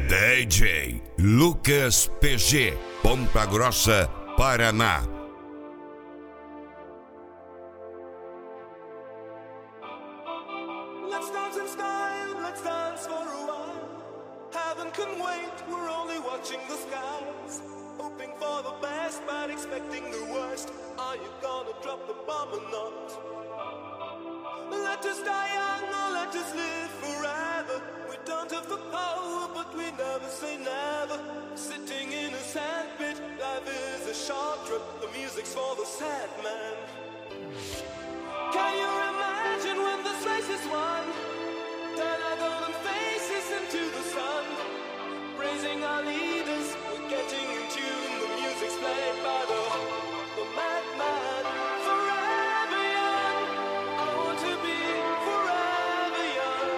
DJ Lucas PG, Ponta Grossa, Paraná. Let's dance in style, let's dance for a while. Heaven can wait, we're only watching the skies. Hoping for the best, but expecting the worst. Are you gonna drop the bomb or not? Let us die young or let us live forever. We don't have the power, but we never say never. Sitting in a sandpit, life is a short trip. The music's for the sad man. Can you imagine when this race is won? Turn our golden faces into the sun. Praising our leaders, we're getting in tune. The music's played by the madman. Forever young, I want to be forever young.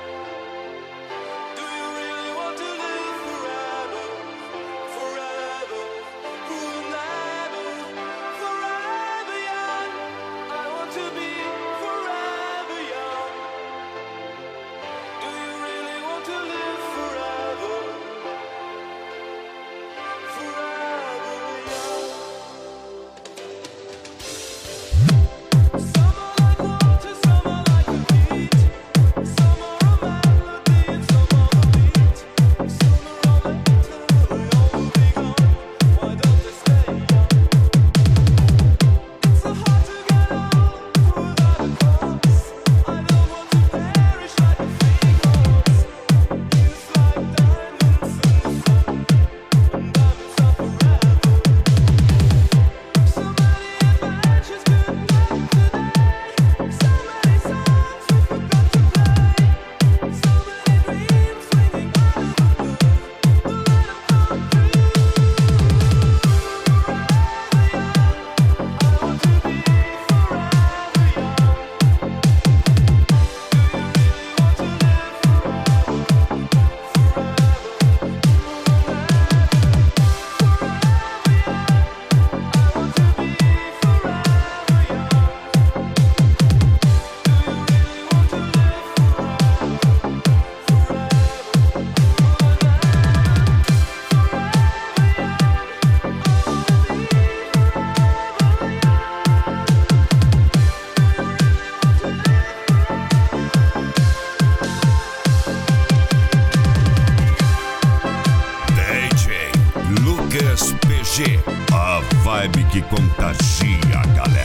Do you really want to live forever? Forever, forever, forever young. I want to be forever young. Do you really want to live forever? Forever young. Some are like water, some are like a beat. Some are a melody and some are the beat. Sooner or later they all will be gone. Why don't they stay young? It's so hard to get old without a cause. I don't want to perish like a fleeting horse. Youth like diamonds in the sun, and diamonds are forever. So many adventures could make today. So many songs we forgot to play. So many dreams swinging out of the blue. But let 'em come true. DJ Lucas PG, a vibe que contagia a galera.